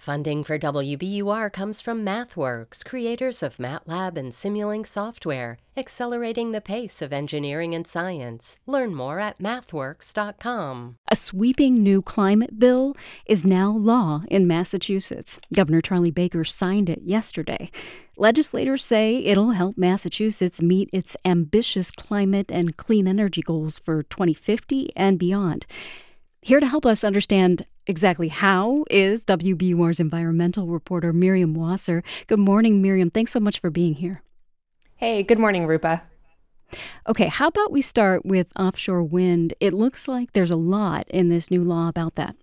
Funding for WBUR comes from MathWorks, creators of MATLAB and Simulink software, accelerating the pace of engineering and science. Learn more at mathworks.com. A sweeping new climate bill is now law in Massachusetts. Governor Charlie Baker signed it yesterday. Legislators say it'll help Massachusetts meet its ambitious climate and clean energy goals for 2050 and beyond. Here to help us understand exactly how is WBUR's environmental reporter Miriam Wasser. Good morning, Miriam. Thanks so much for being here. Hey, good morning, Rupa. Okay, how about we start with offshore wind? It looks like there's a lot in this new law about that.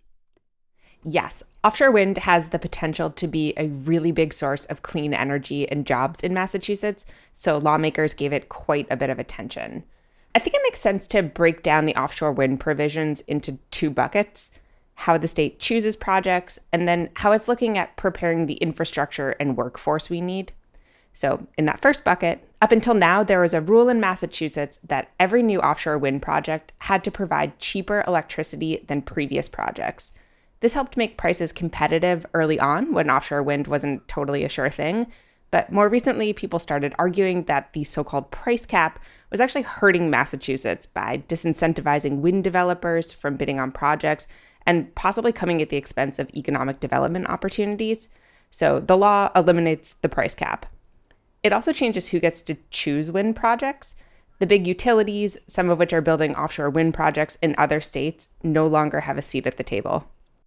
Yes, offshore wind has the potential to be a really big source of clean energy and jobs in Massachusetts, so lawmakers gave it quite a bit of attention. I think it makes sense to break down the offshore wind provisions into two buckets: how the state chooses projects, and then how it's looking at preparing the infrastructure and workforce we need. So in that first bucket, up until now, there was a rule in Massachusetts that every new offshore wind project had to provide cheaper electricity than previous projects. This helped make prices competitive early on when offshore wind wasn't totally a sure thing. But more recently, people started arguing that the so-called price cap was actually hurting Massachusetts by disincentivizing wind developers from bidding on projects and possibly coming at the expense of economic development opportunities. So the law eliminates the price cap. It also changes who gets to choose wind projects. The big utilities, some of which are building offshore wind projects in other states, no longer have a seat at the table.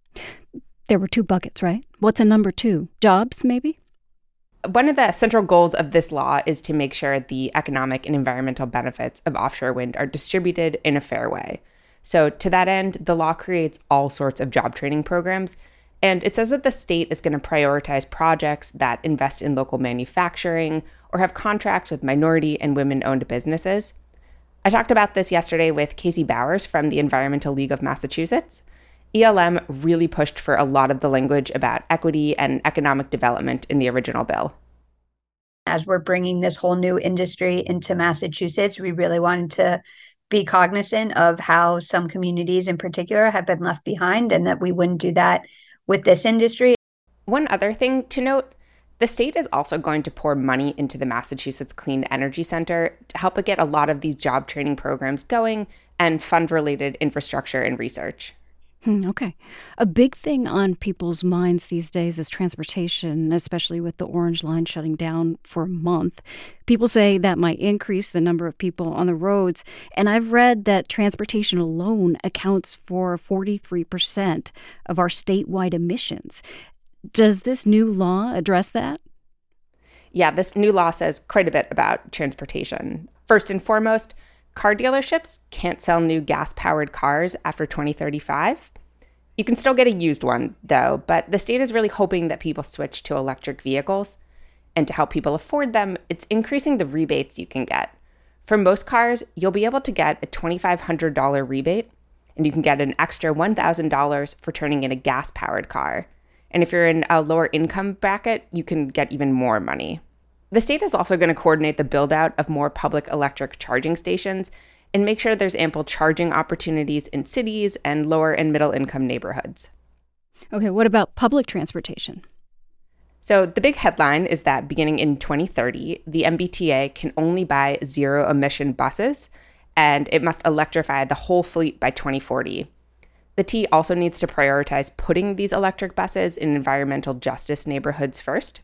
There were two buckets, right? What's a number two? Jobs, maybe? One of the central goals of this law is to make sure the economic and environmental benefits of offshore wind are distributed in a fair way. So to that end, the law creates all sorts of job training programs, and it says that the state is going to prioritize projects that invest in local manufacturing or have contracts with minority and women-owned businesses. I talked about this yesterday with Casey Bowers from the Environmental League of Massachusetts. ELM really pushed for a lot of the language about equity and economic development in the original bill. As we're bringing this whole new industry into Massachusetts, we really wanted to be cognizant of how some communities in particular have been left behind, and that we wouldn't do that with this industry. One other thing to note, the state is also going to pour money into the Massachusetts Clean Energy Center to help it get a lot of these job training programs going and fund related infrastructure and research. Okay. A big thing on people's minds these days is transportation, especially with the Orange Line shutting down for a month. People say that might increase the number of people on the roads. And I've read that transportation alone accounts for 43% of our statewide emissions. Does this new law address that? Yeah, this new law says quite a bit about transportation. First and foremost, car dealerships can't sell new gas-powered cars after 2035. You can still get a used one, though, but the state is really hoping that people switch to electric vehicles. And to help people afford them, it's increasing the rebates you can get. For most cars, you'll be able to get a $2,500 rebate, and you can get an extra $1,000 for turning in a gas-powered car. And if you're in a lower income bracket, you can get even more money. The state is also going to coordinate the build-out of more public electric charging stations and make sure there's ample charging opportunities in cities and lower and middle income neighborhoods. Okay, what about public transportation? So the big headline is that beginning in 2030, the MBTA can only buy zero-emission buses, and it must electrify the whole fleet by 2040. The T also needs to prioritize putting these electric buses in environmental justice neighborhoods first.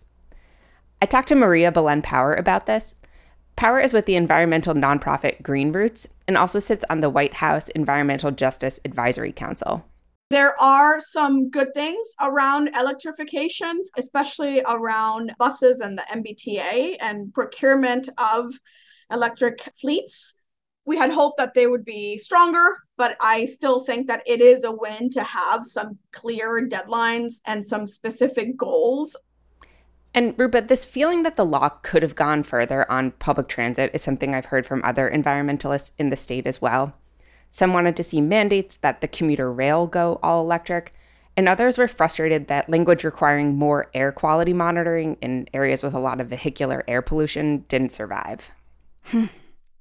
I talked to Maria Belen Power about this. Power is with the environmental nonprofit Green Roots and also sits on the White House Environmental Justice Advisory Council. There are some good things around electrification, especially around buses and the MBTA and procurement of electric fleets. We had hoped that they would be stronger, but I still think that it is a win to have some clear deadlines and some specific goals. And Rupa, this feeling that the law could have gone further on public transit is something I've heard from other environmentalists in the state as well. Some wanted to see mandates that the commuter rail go all electric, and others were frustrated that language requiring more air quality monitoring in areas with a lot of vehicular air pollution didn't survive.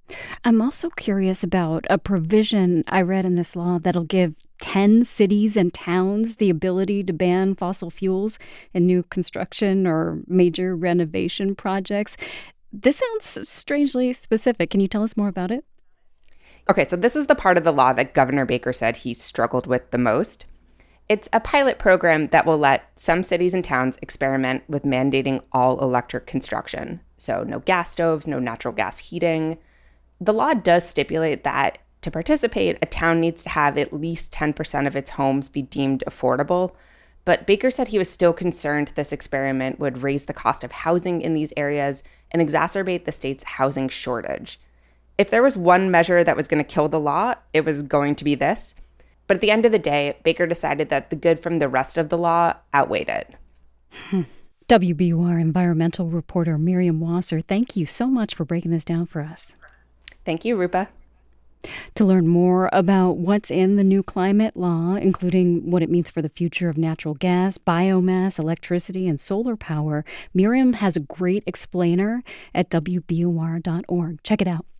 I'm also curious about a provision I read in this law that'll give 10 cities and towns the ability to ban fossil fuels in new construction or major renovation projects. This sounds strangely specific. Can you tell us more about it? Okay, so this is the part of the law that Governor Baker said he struggled with the most. It's a pilot program that will let some cities and towns experiment with mandating all electric construction. So no gas stoves, no natural gas heating. The law does stipulate that to participate, a town needs to have at least 10% of its homes be deemed affordable. But Baker said he was still concerned this experiment would raise the cost of housing in these areas and exacerbate the state's housing shortage. If there was one measure that was going to kill the law, it was going to be this. But at the end of the day, Baker decided that the good from the rest of the law outweighed it. WBUR environmental reporter Miriam Wasser, thank you so much for breaking this down for us. Thank you, Rupa. To learn more about what's in the new climate law, including what it means for the future of natural gas, biomass, electricity, and solar power, Miriam has a great explainer at WBUR.org. Check it out.